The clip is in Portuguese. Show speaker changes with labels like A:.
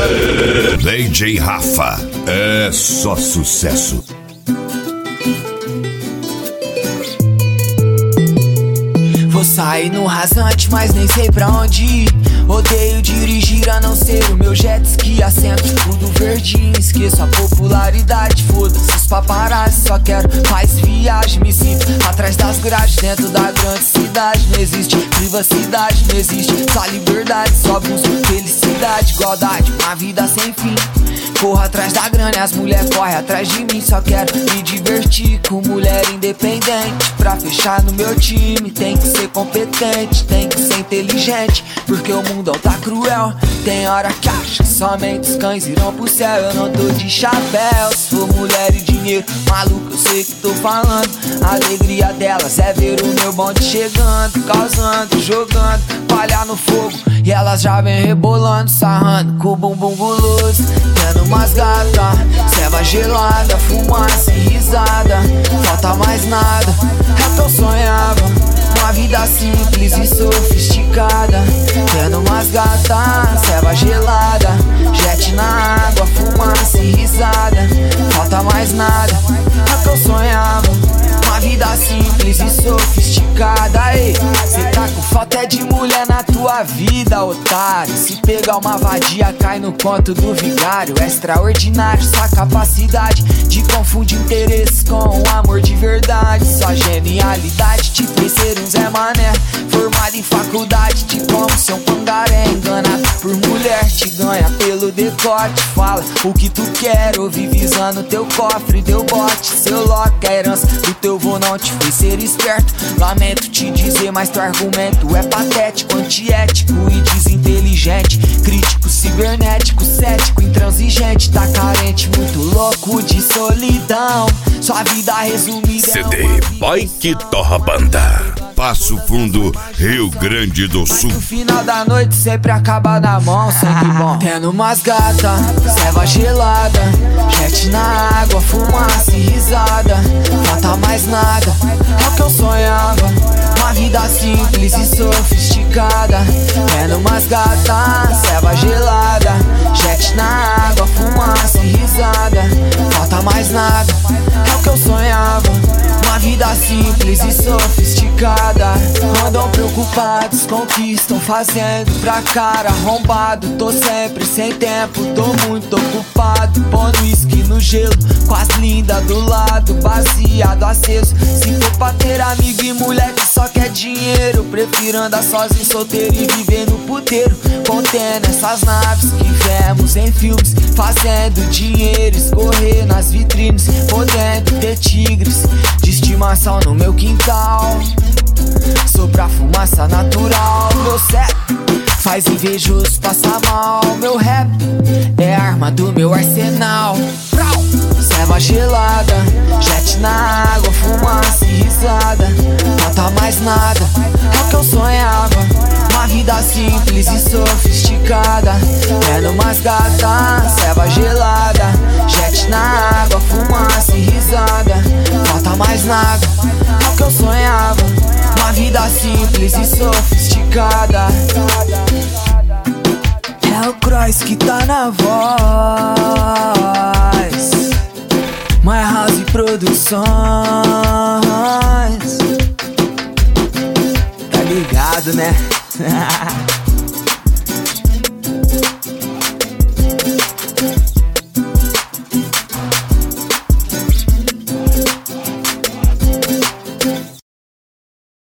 A: DJ Rafa, é só sucesso.
B: Vou sair no rasante, mas nem sei pra onde ir. Odeio dirigir a não ser o meu jet ski. Assento tudo verdinho, esqueço a popularidade. Foda-se os paparazzi, só quero mais viagem. Me sinto atrás das grades, dentro da grande cidade. Não existe privacidade, não existe só liberdade. Só busco felicidade, igualdade, uma vida sem fim. Corro atrás da grana e as mulheres correm atrás de mim. Só quero me divertir com mulher independente. Pra fechar no meu time tem que ser competente, tem que ser inteligente, porque o mundão tá cruel. Tem hora que acha que somente os cães irão pro céu. Eu não tô de chapéu, se for mulher e dinheiro, maluco, eu sei que tô falando. A alegria delas é ver o meu bonde chegando, causando, jogando palha no fogo, e elas já vem rebolando, sarrando com o bumbum guloso. Tendo umas gata, ceva gelada, fumaça e risada. Falta mais nada, é o que eu sonhava, uma vida simples e sofisticada. Tendo umas gata, ceva gelada, jet na água, fumaça e risada. Falta mais nada, é o que eu sonhava, uma vida simples e sofisticada. Ei, cê tá com falta é de mulher na tua vida, otário. Se pegar uma vadia, cai no conto do vigário. Extraordinário sua capacidade de confundir interesses com um amor de verdade. Sua genialidade te fez ser um Zé Mané, formado em faculdade, te como seu pangaré. Enganado por mulher, te ganha pelo decote. Fala o que tu quer, ouvir visando teu cofre, deu bote. Seu loca, a herança do teu vô não te fez ser esperto. Lamento te dizer, mas teu argumento é patético, antiético e desinteligente. Crítico, cibernético, cético, intransigente. Tá carente, muito louco de solidão. Sua vida resumida
A: CD Boy que torra banda, Passo Fundo, Rio Grande do Sul.
B: No final da noite sempre acaba na mão, sempre bom. Tendo umas gata, ceva gelada, jet na água, fumaça e risada. Falta mais nada, é o que eu sonhava, uma vida simples e sofisticada. Tendo umas gata, ceva gelada, jet na água, fumaça e risada. Falta mais nada, é o que eu sonhava, uma vida simples e sofisticada. Andam preocupados com o que estão fazendo pra cara arrombado. Tô sempre sem tempo, tô muito ocupado, pondo uísque no gelo, com as lindas do lado, baseado aceso. Se for pra ter amigo e mulher que só quer dinheiro, prefiro andar sozinho, solteiro e viver no puteiro. Contendo essas naves que vemos em filmes, fazendo dinheiro escorrer nas vitrines, podendo ter tigres de estimação no meu quintal. Sopra fumaça natural, meu certo faz invejoso passar mal. Meu rap é a arma do meu arsenal. Ceva gelada, jet na água, fumaça e risada. Falta mais nada, é o que eu sonhava, uma vida simples e sofisticada. Tendo umas gata, ceva gelada, jet na água, fumaça e risada. Falta mais nada, é o que eu sonhava, uma vida simples e sofisticada. É o Cross que tá na voz, My House Produções. Tá ligado, né?